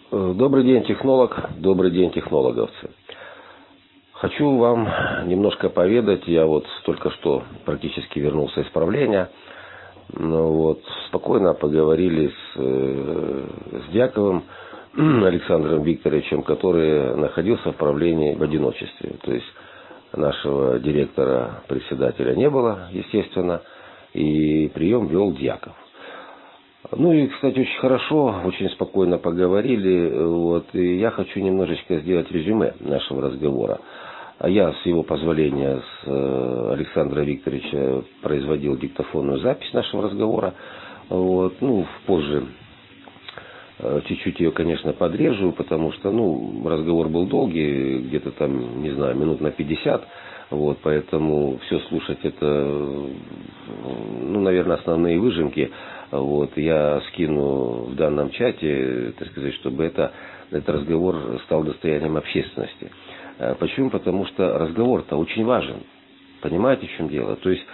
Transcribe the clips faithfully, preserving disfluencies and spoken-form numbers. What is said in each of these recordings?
Добрый день, технолог. Добрый день, технологовцы. Хочу вам немножко поведать. Я вот только что практически вернулся из правления. Ну, вот, спокойно поговорили с, с Дьяковым Александром Викторовичем, который находился в правлении в одиночестве. То есть нашего директора, председателя не было, естественно, и прием вел Дьяков. Ну и, кстати, очень хорошо, очень спокойно поговорили. Вот, и я хочу немножечко сделать резюме нашего разговора. Я, с его позволения, с Александра Викторовича производил диктофонную запись нашего разговора. Вот, ну, позже чуть-чуть ее, конечно, подрежу, потому что, ну, разговор был долгий, где-то там, не знаю, минут на пятьдесят. Вот, поэтому все слушать это, ну, наверное, основные выжимки. Вот, я скину в данном чате, так сказать, чтобы это, этот разговор стал достоянием общественности. Почему? Потому что разговор-то очень важен. Понимаете, в чем дело? То есть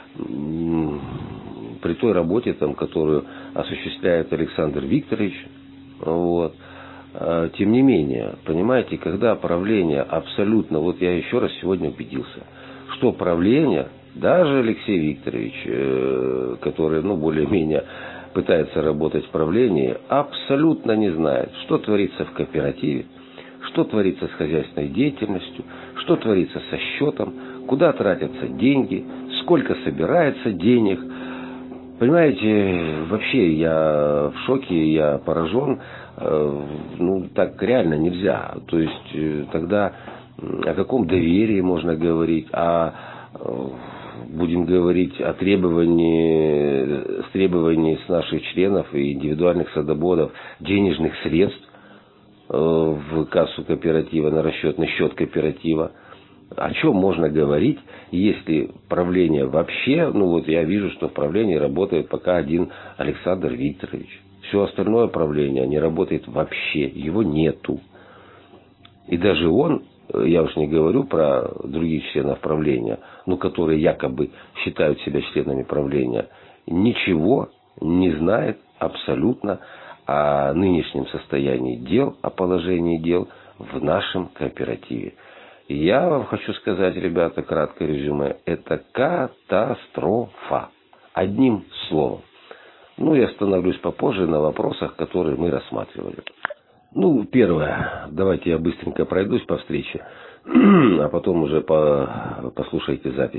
при той работе, там, которую осуществляет Александр Викторович, вот, тем не менее, понимаете, когда правление абсолютно, вот я еще раз сегодня убедился, что правление, даже Алексей Викторович, который, ну, более-менее пытается работать в правлении, абсолютно не знает, что творится в кооперативе, что творится с хозяйственной деятельностью, что творится со счетом, куда тратятся деньги, сколько собирается денег. Понимаете, вообще я в шоке, я поражен. Ну, так реально нельзя. То есть тогда о каком доверии можно говорить, о, будем говорить о требовании, с требований с наших членов и индивидуальных садоводов денежных средств в кассу кооператива, на расчетный счет кооператива. О чем можно говорить, если правление вообще, ну вот я вижу, что в правлении работает пока один Александр Викторович. Все остальное правление не работает вообще, его нету. И даже он, я уж не говорю про других членов правления, ну которые якобы считают себя членами правления, ничего не знает абсолютно о нынешнем состоянии дел, о положении дел в нашем кооперативе. Я вам хочу сказать, ребята, краткое резюме. Это катастрофа. Одним словом. Ну, я остановлюсь попозже на вопросах, которые мы рассматривали. Ну, первое. Давайте я быстренько пройдусь по встрече. А потом уже по, послушайте запись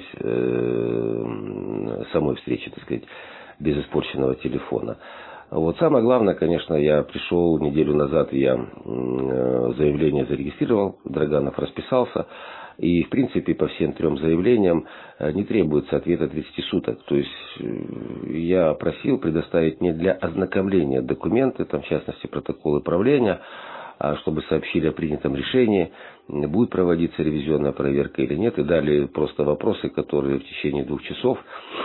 э, самой встречи, так сказать, без испорченного телефона. Вот самое главное, конечно, я пришел неделю назад, я заявление зарегистрировал, Драганов расписался, и, в принципе, по всем трем заявлениям не требуется ответа тридцати суток. То есть я просил предоставить мне для ознакомления документы, там, в частности, протоколы правления, чтобы сообщили о принятом решении, будет проводиться ревизионная проверка или нет, и далее просто вопросы, которые в течение двух часов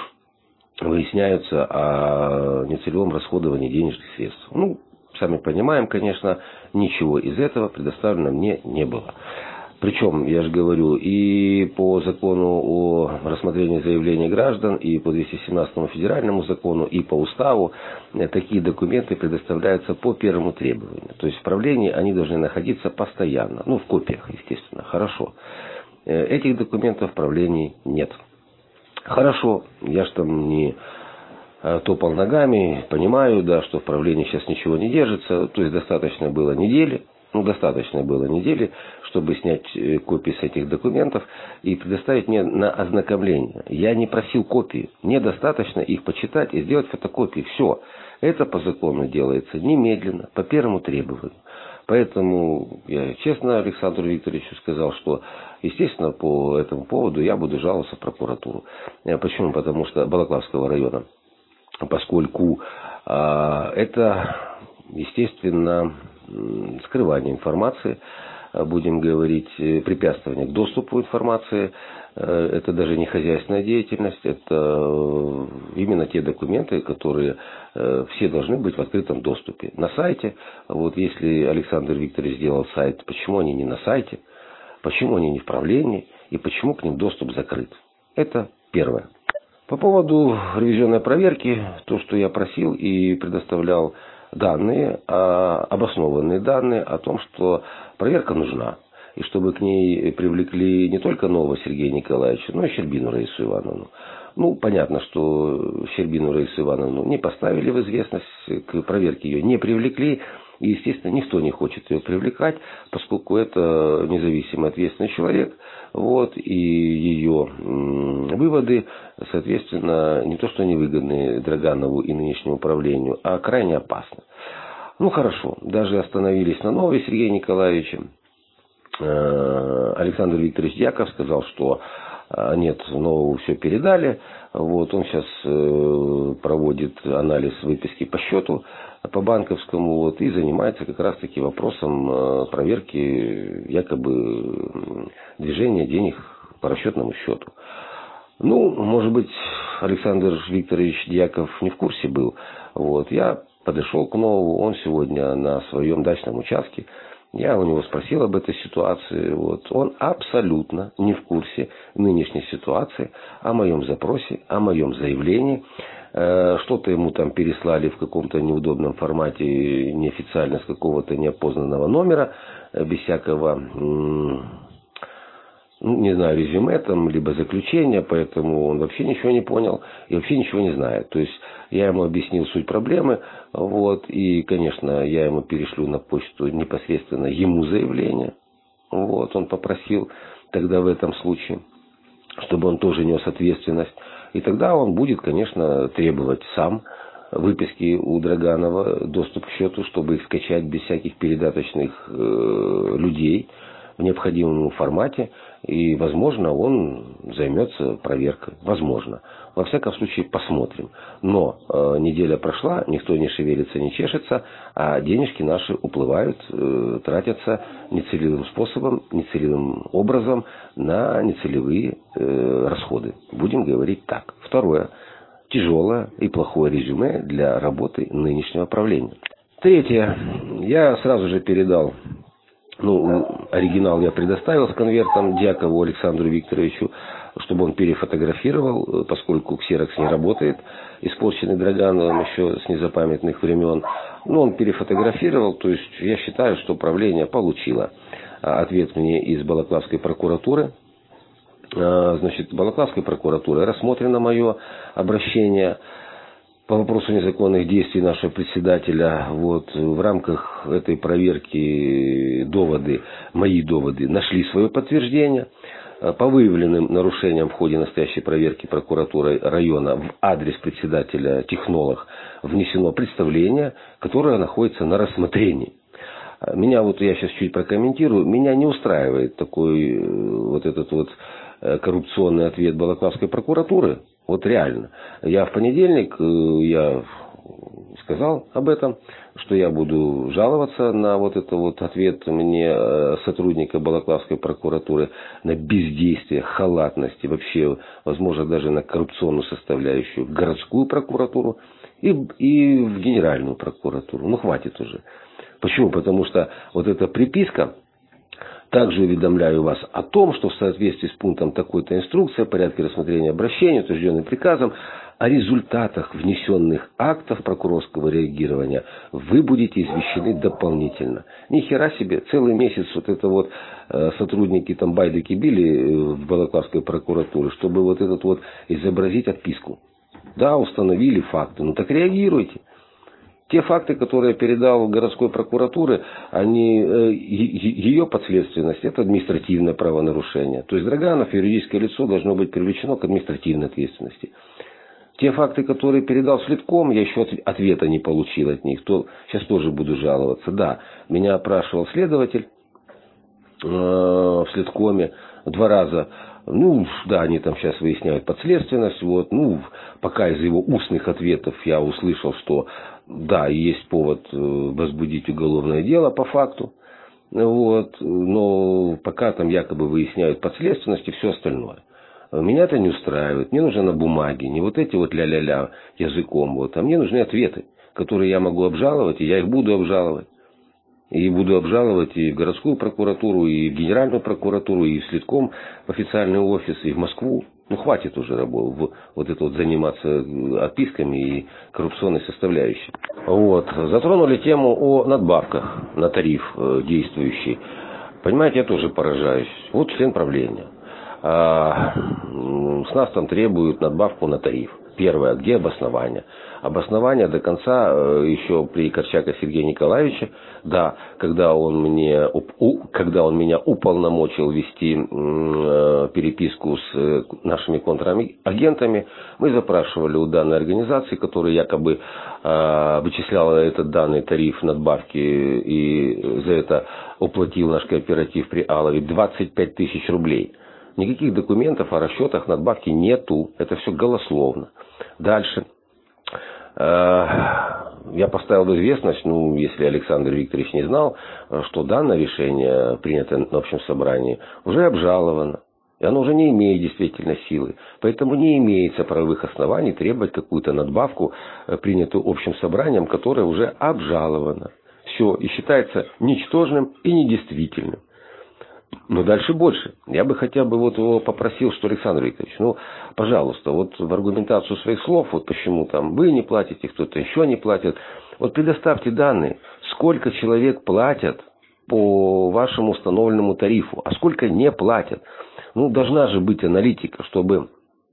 выясняются о нецелевом расходовании денежных средств. Ну, сами понимаем, конечно, ничего из этого предоставлено мне не было. Причем, я же говорю, и по закону о рассмотрении заявлений граждан, и по двести семнадцатому федеральному закону, и по уставу такие документы предоставляются по первому требованию. То есть в правлении они должны находиться постоянно. Ну, в копиях, естественно. Хорошо. Этих документов в правлении нет. Хорошо, я же там не топал ногами, понимаю, да, что в правлении сейчас ничего не держится, то есть достаточно было недели, ну, достаточно было недели, чтобы снять копии с этих документов и предоставить мне на ознакомление. Я не просил копии, мне достаточно их почитать и сделать фотокопии, все. Это по закону делается немедленно, по первому требованию. Поэтому я честно Александру Викторовичу сказал, что, естественно, по этому поводу я буду жаловаться в прокуратуру. Почему? Потому что Балаклавского района. Поскольку а, это, естественно, скрывание информации, будем говорить, препятствование к доступу информации. Это даже не хозяйственная деятельность, это именно те документы, которые все должны быть в открытом доступе. На сайте, вот если Александр Викторович сделал сайт, почему они не на сайте, почему они не в правлении и почему к ним доступ закрыт? Это первое. По поводу ревизионной проверки, то, что я просил и предоставлял данные, обоснованные данные о том, что проверка нужна. И чтобы к ней привлекли не только нового Сергея Николаевича, но и Щербину Раису Ивановну. Ну, понятно, что Щербину Раису Ивановну не поставили в известность, к проверке ее не привлекли. И, естественно, никто не хочет ее привлекать, поскольку это независимый ответственный человек. Вот, и ее выводы, соответственно, не то что невыгодны Драганову и нынешнему управлению, а крайне опасны. Ну, хорошо, даже остановились на новой Сергея Николаевича. Александр Викторович Дьяков сказал, что нет, нового все передали. Вот, он сейчас проводит анализ выписки по счету по банковскому, вот, и занимается как раз таки вопросом проверки якобы движения денег по расчетному счету. Ну, может быть, Александр Викторович Дьяков не в курсе был. Вот, я подошел к Нову, он сегодня на своем дачном участке. Я у него спросил об этой ситуации. Вот. Он абсолютно не в курсе нынешней ситуации, о моем запросе, о моем заявлении. Что-то ему там переслали в каком-то неудобном формате, неофициально, с какого-то неопознанного номера, без всякого, ну, не знаю, резюме там, либо заключения, поэтому он вообще ничего не понял и вообще ничего не знает. То есть я ему объяснил суть проблемы, вот, и, конечно, я ему перешлю на почту непосредственно ему заявление. Вот, он попросил тогда в этом случае, чтобы он тоже нес ответственность. И тогда он будет, конечно, требовать сам выписки у Драганова, доступ к счету, чтобы их скачать без всяких передаточных э, людей в необходимом формате. И, возможно, он займется проверкой. Возможно. Во всяком случае, посмотрим. Но э, неделя прошла, никто не шевелится, не чешется, а денежки наши уплывают, э, тратятся нецелевым способом, нецелевым образом на нецелевые э, расходы. Будем говорить так. Второе. Тяжелое и плохое резюме для работы нынешнего правления. Третье. Я сразу же передал, ну, оригинал я предоставил с конвертом Дьякову Александру Викторовичу, чтобы он перефотографировал, поскольку ксерокс не работает, испорченный Драгановым еще с незапамятных времен. Ну, он перефотографировал, то есть я считаю, что правление получило ответ мне из Балаклавской прокуратуры. Значит, Балаклавской прокуратурой рассмотрено мое обращение по вопросу незаконных действий нашего председателя. Вот, в рамках этой проверки доводы, мои доводы нашли свое подтверждение. По выявленным нарушениям в ходе настоящей проверки прокуратурой района в адрес председателя технолог внесено представление, которое находится на рассмотрении. Меня, вот я сейчас чуть прокомментирую, меня не устраивает такой вот этот вот коррупционный ответ Балаклавской прокуратуры. Вот реально. Я в понедельник, я сказал об этом, что я буду жаловаться на вот это вот ответ мне сотрудника Балаклавской прокуратуры на бездействие, халатность и вообще, возможно, даже на коррупционную составляющую городскую прокуратуру и, и в генеральную прокуратуру. Ну, хватит уже. Почему? Потому что вот эта приписка: также уведомляю вас о том, что в соответствии с пунктом такой-то инструкции о порядке рассмотрения обращений, утвержденным приказом, о результатах внесенных актов прокурорского реагирования вы будете извещены дополнительно. Ни хера себе, целый месяц вот это вот э, сотрудники там байдыки били в Балаклавской прокуратуре, чтобы вот этот вот изобразить отписку. Да, установили факты, ну так реагируйте. Те факты, которые я передал городской прокуратуре, они, ее подследственность, это административное правонарушение. То есть Драганов, юридическое лицо, должно быть привлечено к административной ответственности. Те факты, которые передал Следком, я еще ответа не получил от них. То сейчас тоже буду жаловаться. Да, меня опрашивал следователь э, в Следкоме два раза. Ну, да, они там сейчас выясняют подследственность. Вот. Ну, пока из его устных ответов я услышал, что да, есть повод возбудить уголовное дело по факту. Вот. Но пока там якобы выясняют подследственность и все остальное. Меня это не устраивает. Мне нужно на бумаге, не вот эти вот ля-ля-ля языком. Вот. А мне нужны ответы, которые я могу обжаловать, и я их буду обжаловать. И буду обжаловать и в городскую прокуратуру, и в генеральную прокуратуру, и в Следком, в официальный офис, и в Москву. Ну, хватит уже работать, вот это вот заниматься отписками и коррупционной составляющей. Вот. Затронули тему о надбавках на тариф действующий. Понимаете, я тоже поражаюсь. Вот член правления. А, с нас там требуют надбавку на тариф. Первое, где обоснование? Обоснование до конца еще при Корчака Сергея Николаевича, да, когда он, мне, когда он меня уполномочил вести переписку с нашими контрагентами, мы запрашивали у данной организации, которая якобы вычисляла этот данный тариф надбавки и за это уплатил наш кооператив при Алове двадцать пять тысяч рублей. Никаких документов о расчетах надбавки нету. Это все голословно. Дальше. Я поставил в известность, ну, если Александр Викторович не знал, что данное решение, принятое на общем собрании, уже обжаловано. И оно уже не имеет действительно силы. Поэтому не имеется правовых оснований требовать какую-то надбавку, принятую общим собранием, которая уже обжалована. Все. И считается ничтожным и недействительным. Но дальше больше. Я бы хотя бы вот его попросил, что Александр Викторович, ну, пожалуйста, вот в аргументацию своих слов, вот почему там вы не платите, кто-то еще не платит, вот предоставьте данные, сколько человек платят по вашему установленному тарифу, а сколько не платят. Ну, должна же быть аналитика, чтобы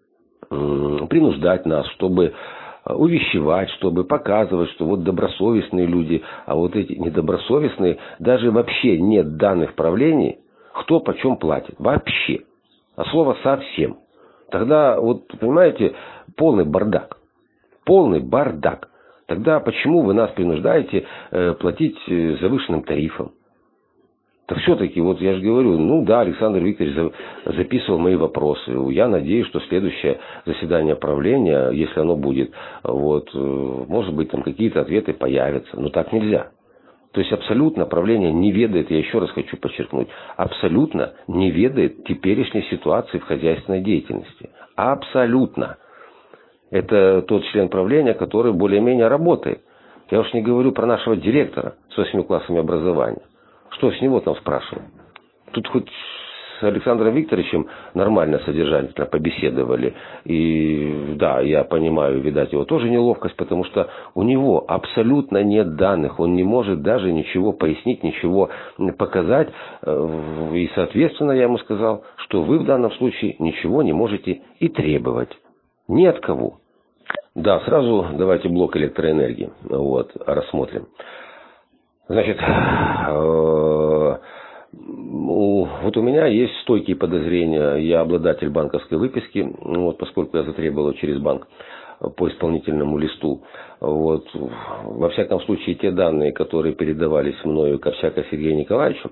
м- принуждать нас, чтобы увещевать, чтобы показывать, что вот добросовестные люди, а вот эти недобросовестные, даже вообще нет данных правлений, кто почем платит. Вообще. А слово совсем. Тогда, вот, понимаете, полный бардак. Полный бардак. Тогда почему вы нас принуждаете э, платить завышенным тарифом? Так все-таки, вот я же говорю, ну да, Александр Викторович записывал мои вопросы. Я надеюсь, что следующее заседание правления, если оно будет, вот, может быть, там какие-то ответы появятся. Но так нельзя. То есть абсолютно правление не ведает, я еще раз хочу подчеркнуть, абсолютно не ведает теперешней ситуации в хозяйственной деятельности. Абсолютно. Это тот член правления, который более-менее работает. Я уж не говорю про нашего директора с восьми классами образования. Что с него там спрашивать? Тут хоть с Александром Викторовичем нормально содержательно побеседовали. И да, я понимаю, видать, его тоже неловкость, потому что у него абсолютно нет данных. Он не может даже ничего пояснить, ничего показать. И, соответственно, я ему сказал, что вы в данном случае ничего не можете и требовать. Ни от кого. Да, сразу давайте блок электроэнергии. Вот, рассмотрим. Значит, вот у меня есть стойкие подозрения, я обладатель банковской выписки, вот, поскольку я затребовал через банк по исполнительному листу. Вот, во всяком случае, те данные, которые передавались мною Корчаку Сергею Николаевичу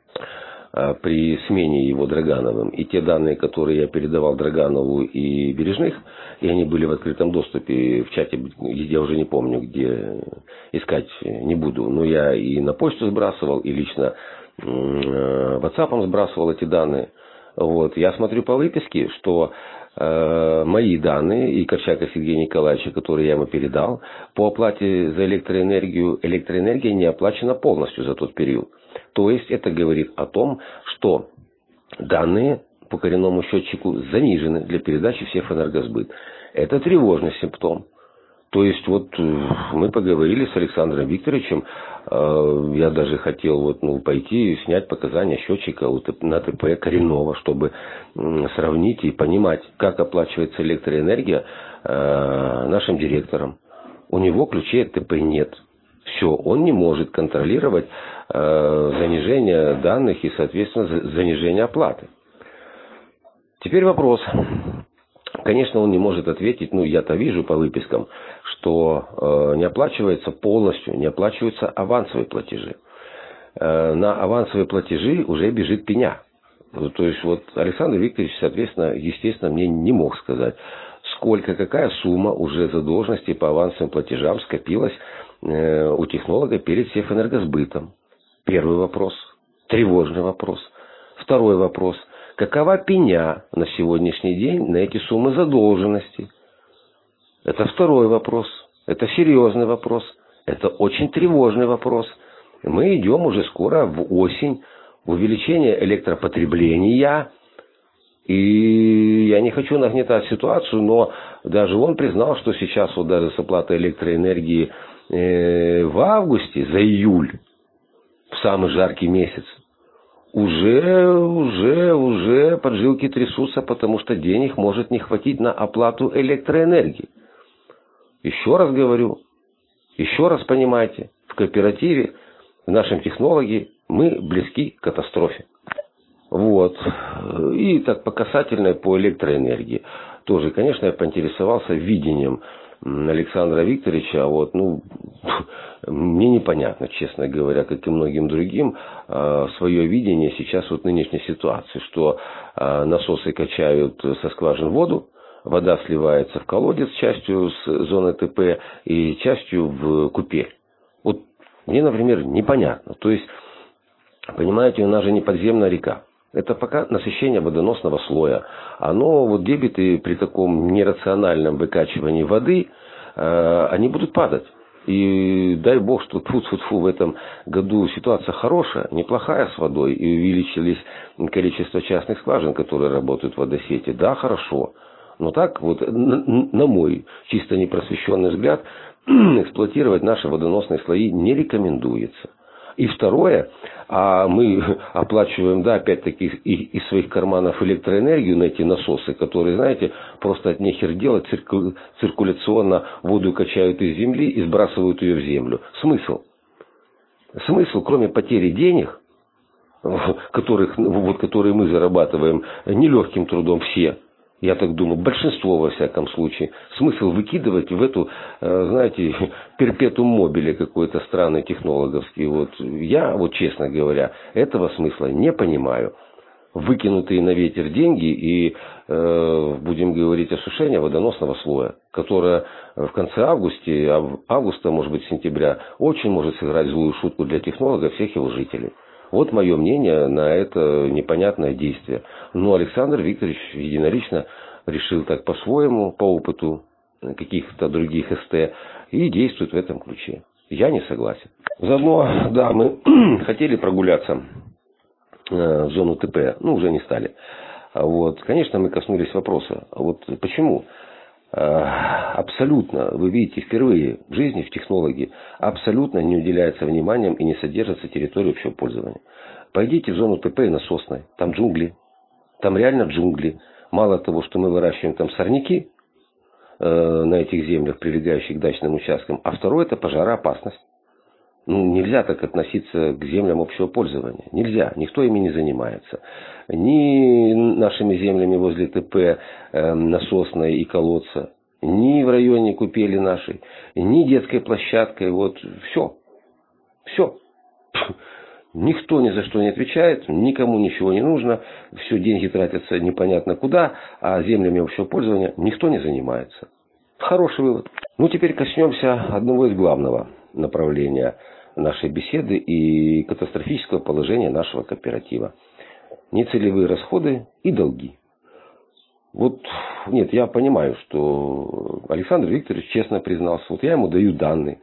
при смене его Драгановым, и те данные, которые я передавал Драганову и Бережных, и они были в открытом доступе в чате, я уже не помню, где искать не буду, но я и на почту сбрасывал, и лично WhatsApp сбрасывал эти данные. Вот. Я смотрю по выписке, что э, мои данные и Корчака Сергея Николаевича, которые я ему передал, по оплате за электроэнергию, электроэнергия не оплачена полностью за тот период. То есть это говорит о том, что данные по коренному счетчику занижены для передачи всех в энергосбыт. Это тревожный симптом. То есть вот мы поговорили с Александром Викторовичем, я даже хотел вот, ну, пойти и снять показания счетчика на ТП коренного, чтобы сравнить и понимать, как оплачивается электроэнергия нашим директором. У него ключей от ТП нет. Все, он не может контролировать занижение данных и, соответственно, занижение оплаты. Теперь вопрос. Конечно, он не может ответить, ну, я-то вижу по выпискам, что э, не оплачивается полностью, не оплачиваются авансовые платежи. Э, на авансовые платежи уже бежит пеня. То есть, вот Александр Викторович, соответственно, естественно, мне не мог сказать, сколько, какая сумма уже задолженности по авансовым платежам скопилась э, у технолога перед Севэнергосбытом. Первый вопрос. Тревожный вопрос. Второй вопрос. Какова пеня на сегодняшний день на эти суммы задолженности? Это второй вопрос. Это серьезный вопрос. Это очень тревожный вопрос. Мы идем уже скоро в осень, в увеличение электропотребления. И я не хочу нагнетать ситуацию, но даже он признал, что сейчас вот даже с оплатой электроэнергии э, в августе за июль, в самый жаркий месяц, уже, уже, уже поджилки трясутся, потому что денег может не хватить на оплату электроэнергии. Еще раз говорю, еще раз понимайте, в кооперативе, в нашем технологии мы близки к катастрофе. Вот. И так по касательной по электроэнергии. Тоже, конечно, я поинтересовался видением Александра Викторовича. Вот, ну, мне непонятно, честно говоря, как и многим другим, свое видение сейчас вот нынешней ситуации, что насосы качают со скважин воду, вода сливается в колодец частью с зоны ТП и частью в купель. Вот мне, например, непонятно. То есть, понимаете, у нас же не подземная река. Это пока насыщение водоносного слоя. Оно, вот дебиты при таком нерациональном выкачивании воды, э, они будут падать. И дай бог, что тьфу-тьфу-тьфу, в этом году ситуация хорошая, неплохая с водой. И увеличились количество частных скважин, которые работают в водосети. Да, хорошо. Но так вот, на, на мой чисто непросвещенный взгляд, эксплуатировать наши водоносные слои не рекомендуется. И второе, а мы оплачиваем, да, опять-таки из своих карманов электроэнергию на эти насосы, которые, знаете, просто от нехер делать, цирку, циркуляционно воду качают из земли и сбрасывают ее в землю. Смысл? Смысл, кроме потери денег, которых, вот, которые мы зарабатываем нелегким трудом все, я так думаю, большинство во всяком случае, смысл выкидывать в эту, знаете, перпетум мобиле какой-то странный технологовский. Вот я, вот честно говоря, этого смысла не понимаю. Выкинутые на ветер деньги и, э, будем говорить, осушение водоносного слоя, которое в конце августа, августа, может быть, сентября, очень может сыграть злую шутку для технологов, всех его жителей. Вот мое мнение на это непонятное действие. Но Александр Викторович единолично решил так по-своему, по опыту каких-то других СТ, и действует в этом ключе. Я не согласен. Заодно, да, мы хотели прогуляться в зону ТП, ну, уже не стали. Вот, конечно, мы коснулись вопроса. Вот почему? Абсолютно, вы видите, впервые в жизни, в технологии, абсолютно не уделяется вниманием и не содержится территория общего пользования. Пойдите в зону ТП и насосной, там джунгли, там реально джунгли. Мало того, что мы выращиваем там сорняки э, на этих землях, прилегающих к дачным участкам, а второе — это пожароопасность. Ну, нельзя так относиться к землям общего пользования. Нельзя. Никто ими не занимается. Ни нашими землями возле ТП, э, насосной и колодца, ни в районе купели нашей, ни детской площадкой. Вот все. Все. Никто ни за что не отвечает, никому ничего не нужно. Все, деньги тратятся непонятно куда, а землями общего пользования никто не занимается. Хороший вывод. Ну, теперь коснемся одного из главного направления нашей беседы и катастрофического положения нашего кооператива. Нецелевые расходы и долги. Вот, нет, я понимаю, что Александр Викторович честно признался. Вот я ему даю данные.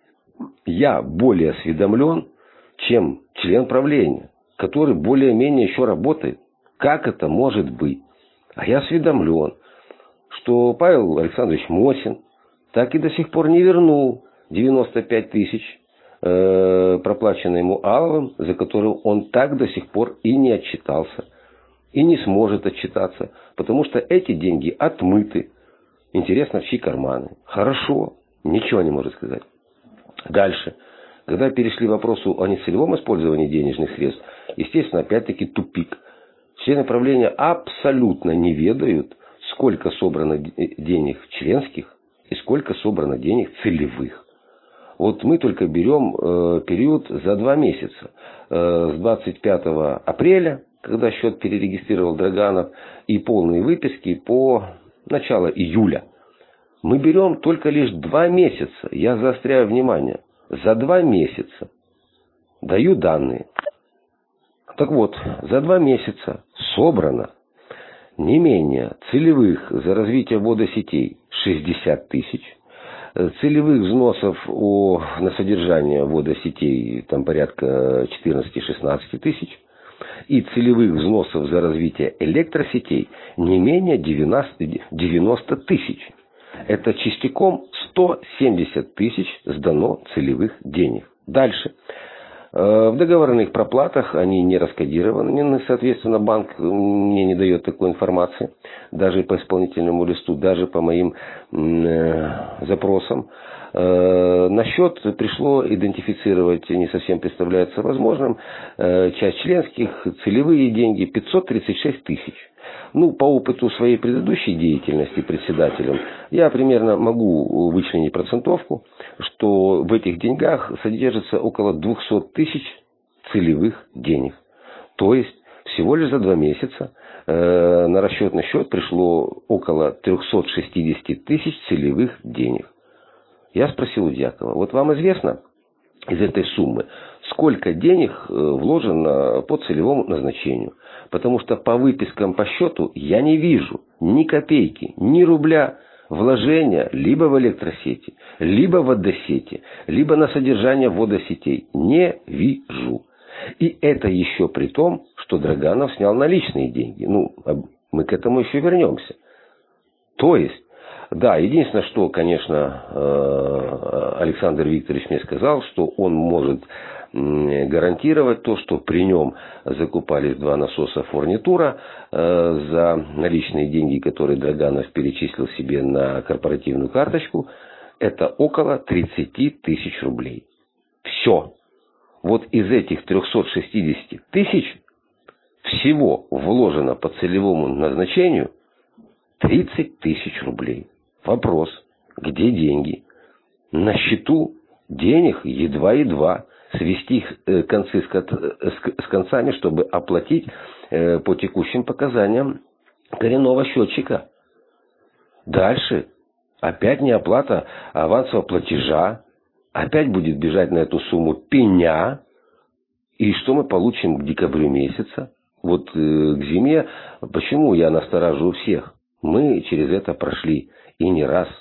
Я более осведомлен, чем член правления, который более-менее еще работает. Как это может быть? А я осведомлен, что Павел Александрович Мосин так и до сих пор не вернул девяносто пять тысяч, э, проплаченные ему Аловым, за которые он так до сих пор и не отчитался. И не сможет отчитаться, потому что эти деньги отмыты. Интересно, в чьи карманы? Хорошо, ничего не может сказать. Дальше. Когда перешли к вопросу о нецелевом использовании денежных средств, естественно, опять-таки тупик. Члены правления абсолютно не ведают, сколько собрано денег членских и сколько собрано денег целевых. Вот мы только берем э, период за два месяца. Э, с двадцать пятого апреля, когда счет перерегистрировал Драганов, и полные выписки по начало июля. Мы берем только лишь два месяца. Я заостряю внимание. За два месяца. Даю данные. Так вот, за два месяца собрано не менее целевых за развитие водосетей шестьдесят тысяч, целевых взносов о, на содержание водосетей там порядка четырнадцать-шестнадцать тысяч, и целевых взносов за развитие электросетей не менее девяноста тысяч. Это частиком сто семьдесят тысяч сдано целевых денег. Дальше. В договорных проплатах они не раскодированы, соответственно, банк мне не дает такой информации, даже по исполнительному листу, даже по моим запросам. На счет пришло идентифицировать, не совсем представляется возможным, часть членских, целевые деньги пятьсот тридцать шесть тысяч. Ну, по опыту своей предыдущей деятельности председателем, я примерно могу вычленить процентовку, что в этих деньгах содержится около двухсот тысяч целевых денег. То есть, всего лишь за два месяца э, на расчетный счет пришло около трехсот шестидесяти тысяч целевых денег. Я спросил у Дьякова, вот вам известно из этой суммы, сколько денег вложено по целевому назначению? Потому что по выпискам по счету я не вижу ни копейки, ни рубля вложения либо в электросети, либо в водосети, либо на содержание водосетей. Не вижу. И это еще при том, что Драганов снял наличные деньги. Ну, мы к этому еще вернемся. То есть, да, единственное, что, конечно, Александр Викторович мне сказал, что он может гарантировать то, что при нем закупались два насоса фурнитура за наличные деньги, которые Драганов перечислил себе на корпоративную карточку. Это около тридцати тысяч рублей. Все. Вот из этих трехсот шестидесяти тысяч всего вложено по целевому назначению тридцать тысяч рублей. Вопрос, где деньги? На счету денег едва-едва. Свести их концы с концами, чтобы оплатить по текущим показаниям коренного счетчика. Дальше опять неоплата авансового платежа. Опять будет бежать на эту сумму пеня. И что мы получим к декабрю месяца? Вот к зиме, почему я настораживаю всех? Мы через это прошли и не раз.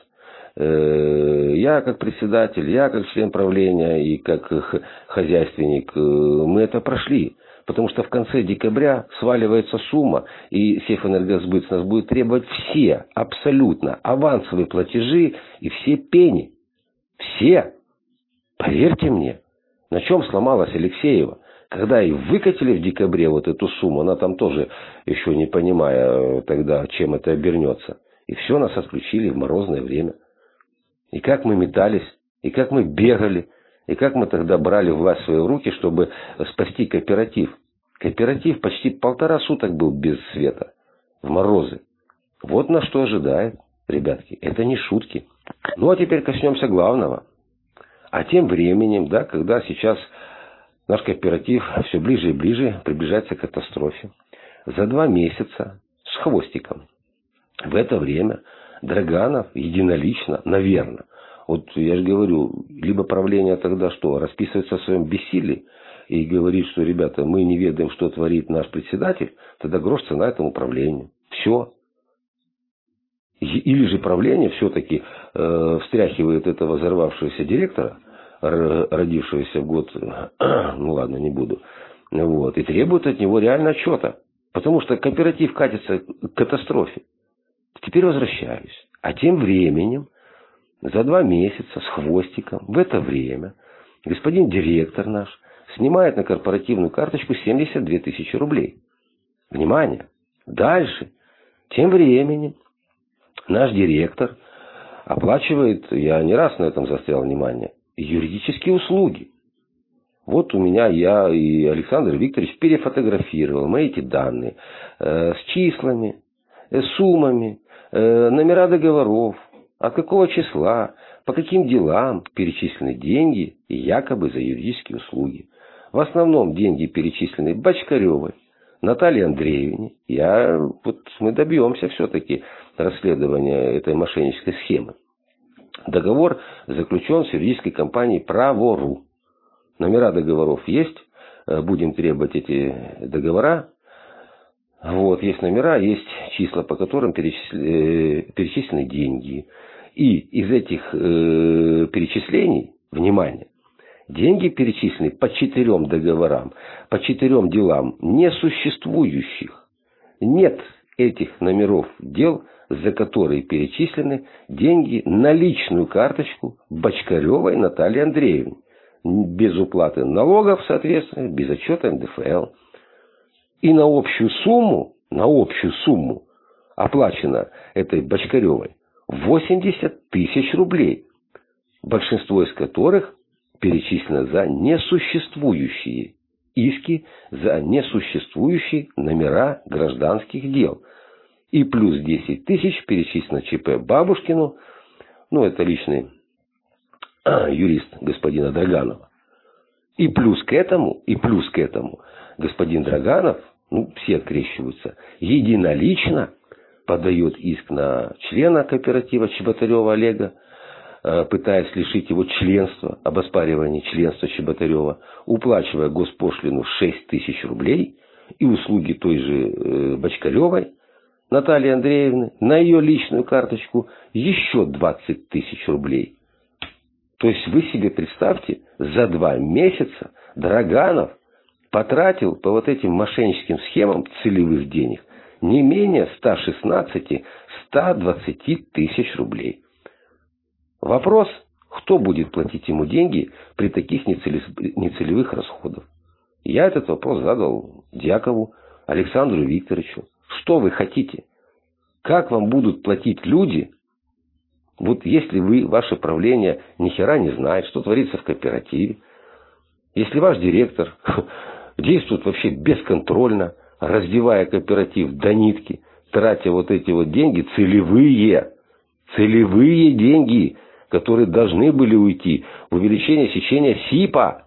Я как председатель, я как член правления и как хозяйственник, мы это прошли. Потому что в конце декабря сваливается сумма, и Севэнергосбыт с нас будет требовать все, абсолютно, авансовые платежи и все пени. Все. Поверьте мне, на чем сломалась Алексеева. Когда и выкатили в декабре вот эту сумму, она там тоже, еще не понимая тогда, чем это обернется. И все, нас отключили в морозное время. И как мы метались, и как мы бегали, и как мы тогда брали власть в свои руки, чтобы спасти кооператив. Кооператив почти полтора суток был без света, в морозы. Вот на что ожидает, ребятки, это не шутки. Ну а теперь коснемся главного. А тем временем, да, когда сейчас наш кооператив все ближе и ближе приближается к катастрофе, за два месяца с хвостиком, в это время Драганов единолично, наверное, вот я же говорю, либо правление тогда что, расписывается в своем бессилии и говорит, что, ребята, мы не ведаем, что творит наш председатель, тогда грош цена этому правлению. Все. Или же правление все-таки э, встряхивает этого взорвавшегося директора, родившегося в год, ну ладно, не буду, вот, и требует от него реально отчета. Потому что кооператив катится к катастрофе. Теперь возвращаюсь. А тем временем, за два месяца с хвостиком, в это время, господин директор наш снимает на корпоративную карточку семьдесят две тысячи рублей. Внимание! Дальше, тем временем, наш директор оплачивает, я не раз на этом заострял внимание, юридические услуги. Вот у меня я и Александр Викторович перефотографировал мы эти данные э, с числами, э, суммами, э, номера договоров, от какого числа, по каким делам перечислены деньги якобы за юридические услуги. В основном деньги перечислены Бочкаревой, Наталье Андреевне. Я, вот мы добьемся все-таки расследования этой мошеннической схемы. Договор заключен с юридической компанией «Правору». Номера договоров есть. Будем требовать эти договора. Вот, есть номера, есть числа, по которым перечислены, перечислены деньги. И из этих э, перечислений, внимание, Деньги перечислены по четырем договорам, по четырем делам несуществующих. Нет этих номеров дел, за которые перечислены деньги на личную карточку Бочкаревой Натальи Андреевны. Без уплаты налогов, соответственно, без отчета эн дэ эф эл. И на общую сумму, на общую сумму оплачено этой Бочкаревой восемьдесят тысяч рублей, большинство из которых перечислено за несуществующие иски, за несуществующие номера гражданских дел. И плюс десять тысяч перечислено ЧП Бабушкину, ну это личный а, юрист господина Драганова. И плюс к этому, и плюс к этому господин Драганов, ну все открещиваются, единолично подает иск на члена кооператива Чеботарева Олега, пытаясь лишить его членства, об оспаривании членства Чеботарева, уплачивая госпошлину шесть тысяч рублей и услуги той же Бочкаревой Натальи Андреевны на ее личную карточку еще двадцать тысяч рублей. То есть вы себе представьте, за два месяца Драганов потратил по вот этим мошенническим схемам целевых денег не менее ста шестнадцати — ста двадцати тысяч рублей. Вопрос, кто будет платить ему деньги при таких нецелевых расходах? Я этот вопрос задал Дьякову Александру Викторовичу. Что вы хотите? Как вам будут платить люди, вот если вы, ваше правление ни хера не знает, что творится в кооперативе, если ваш директор действует вообще бесконтрольно, раздевая кооператив до нитки, тратя вот эти вот деньги, целевые, целевые деньги, которые должны были уйти в увеличение сечения СИПа,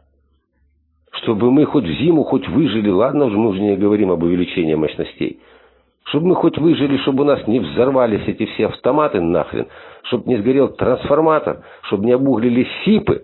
чтобы мы хоть в зиму, хоть выжили, ладно, уже мы уже не говорим об увеличении мощностей, чтобы мы хоть выжили, чтобы у нас не взорвались эти все автоматы нахрен, чтобы не сгорел трансформатор, чтобы не обуглились СИПы,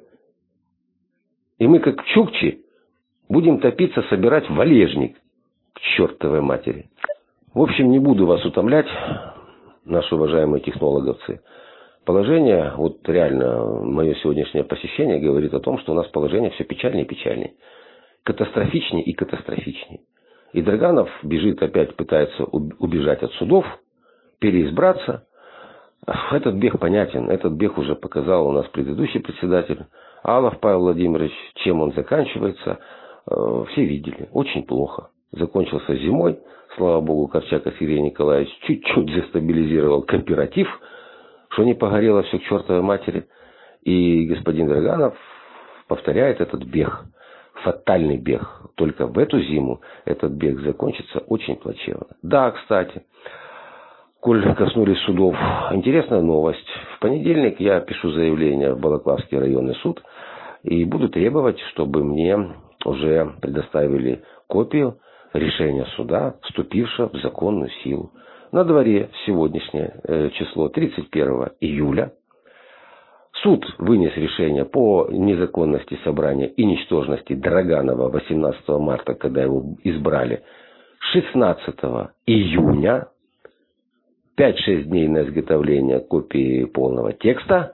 и мы как чукчи будем топиться, собирать валежник к чертовой матери. В общем, не буду вас утомлять, наши уважаемые технологовцы. Положение, вот реально, мое сегодняшнее посещение говорит о том, что у нас положение все печальнее и печальнее. Катастрофичнее и катастрофичнее. И Драганов бежит опять, пытается убежать от судов, переизбраться. Этот бег понятен, этот бег уже показал у нас предыдущий председатель Алов Павел Владимирович, чем он заканчивается. Все видели, очень плохо. Закончился зимой, слава богу, Корчак Сергей Николаевич чуть-чуть застабилизировал кооператив, что не погорело все к чертовой матери. И господин Драганов повторяет этот бег, фатальный бег. Только в эту зиму этот бег закончится очень плачевно. Да, кстати, коль коснулись судов, интересная новость. В понедельник я пишу заявление в Балаклавский районный суд и буду требовать, чтобы мне уже предоставили копию решения суда, вступившего в законную силу. На дворе сегодняшнее число тридцать первого июля. Суд вынес решение по незаконности собрания и ничтожности Драганова восемнадцатого марта, когда его избрали, шестнадцатого июня. пять-шесть дней на изготовление копии полного текста.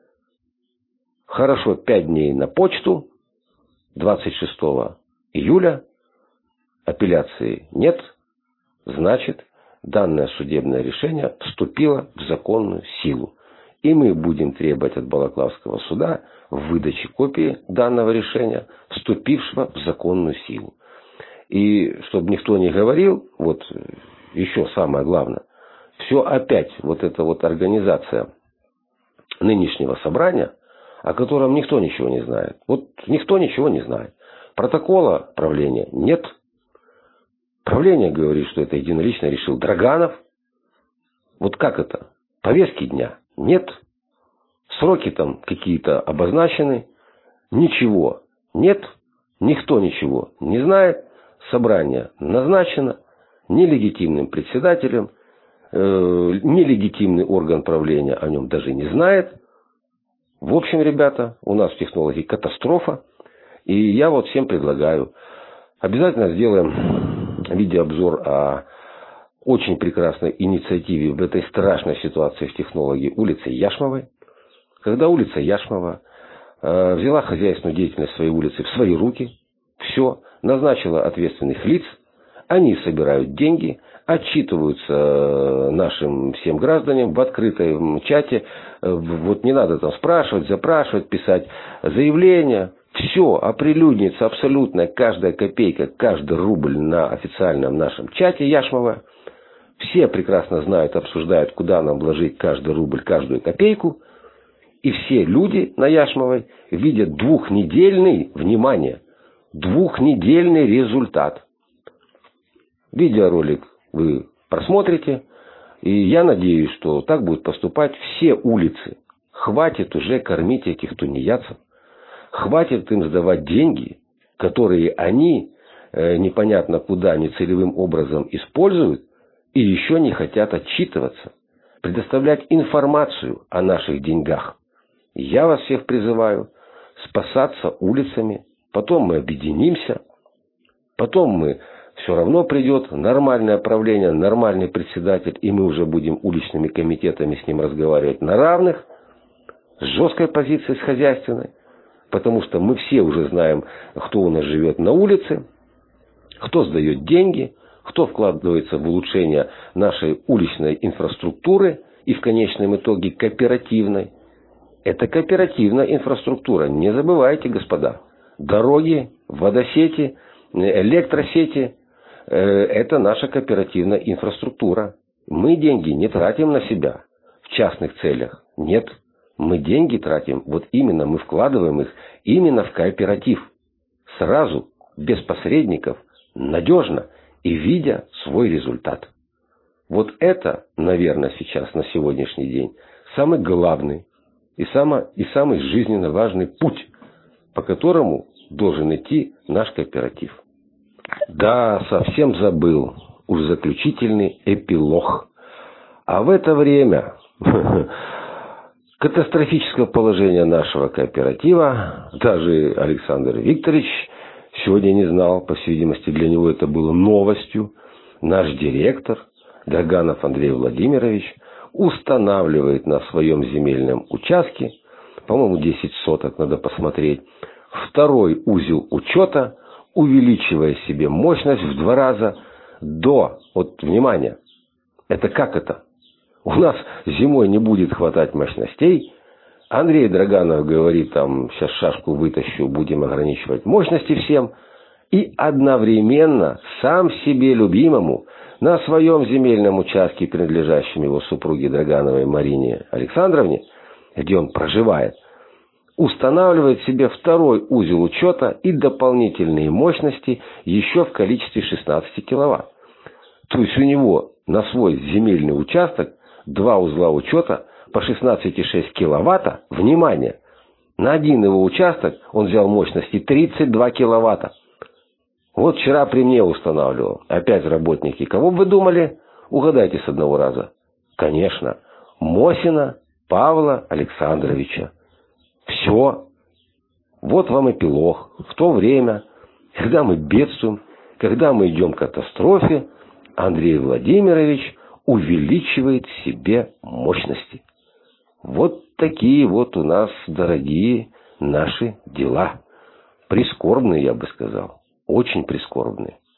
Хорошо, пять дней на почту. двадцать шестого июля. Апелляции нет. Значит, данное судебное решение вступило в законную силу. И мы будем требовать от Балаклавского суда выдачи копии данного решения, вступившего в законную силу. И чтобы никто не говорил, вот еще самое главное, все опять вот эта вот организация нынешнего собрания, о котором никто ничего не знает. Вот никто ничего не знает. Протокола правления нет. Правление говорит, что это единолично решил Драганов. Вот как это? Повестки дня нет. Сроки там какие-то обозначены. Ничего нет. Никто ничего не знает. Собрание назначено нелегитимным председателем. Э, нелегитимный орган правления о нем даже не знает. В общем, ребята, у нас в технологии катастрофа. И я вот всем предлагаю, обязательно сделаем видеообзор о очень прекрасной инициативе в этой страшной ситуации в технологии улицы Яшмовой. Когда улица Яшмова взяла хозяйственную деятельность своей улицы в свои руки, все, назначила ответственных лиц, они собирают деньги, отчитываются нашим всем гражданам в открытом чате. Вот не надо там спрашивать, запрашивать, писать заявления. Все оприлюднится абсолютно, каждая копейка, каждый рубль на официальном нашем чате Яшмова. Все прекрасно знают, обсуждают, куда нам вложить каждый рубль, каждую копейку. И все люди на Яшмовой видят двухнедельный, внимание, двухнедельный результат. Видеоролик вы просмотрите, и я надеюсь, что так будут поступать все улицы. Хватит уже кормить этих тунеядцев. Хватит им сдавать деньги, которые они э, непонятно куда, нецелевым образом используют, и еще не хотят отчитываться, предоставлять информацию о наших деньгах. Я вас всех призываю спасаться улицами, потом мы объединимся, потом мы все равно придет нормальное правление, нормальный председатель, и мы уже будем уличными комитетами с ним разговаривать на равных, с жесткой позицией, с хозяйственной. Потому что мы все уже знаем, кто у нас живет на улице, кто сдает деньги, кто вкладывается в улучшение нашей уличной инфраструктуры и в конечном итоге кооперативной. Это кооперативная инфраструктура. Не забывайте, господа. Дороги, водосети, электросети – это наша кооперативная инфраструктура. Мы деньги не тратим на себя в частных целях. Нет. Мы деньги тратим, вот именно мы вкладываем их именно в кооператив. Сразу, без посредников, надежно и видя свой результат. Вот это, наверное, сейчас, на сегодняшний день, самый главный и, само, и самый жизненно важный путь, по которому должен идти наш кооператив. Да, совсем забыл, уж заключительный эпилог. А в это время... Катастрофическое положение нашего кооператива даже Александр Викторович сегодня не знал. По всей видимости, для него это было новостью. Наш директор Драганов Андрей Владимирович устанавливает на своем земельном участке, по-моему, десять соток, надо посмотреть, второй узел учета, увеличивая себе мощность в два раза до, вот, внимание, это как это? У нас зимой не будет хватать мощностей. Андрей Драганов говорит, там, сейчас шашку вытащу, будем ограничивать мощности всем. И одновременно сам себе любимому на своем земельном участке, принадлежащем его супруге Драгановой Марине Александровне, где он проживает, устанавливает себе второй узел учета и дополнительные мощности еще в количестве шестнадцати киловатт. То есть у него на свой земельный участок два узла учета по шестнадцать и шесть киловатта. Внимание! На один его участок он взял мощности тридцать два киловатта. Вот вчера при мне устанавливал. Опять работники. Кого бы вы думали? Угадайте с одного раза. Конечно, Мосина Павла Александровича. Все. Вот вам эпилог. В то время, когда мы бедствуем, когда мы идем к катастрофе, Андрей Владимирович увеличивает себе мощности. Вот такие вот у нас, дорогие, наши дела. Прискорбные, я бы сказал. Очень прискорбные.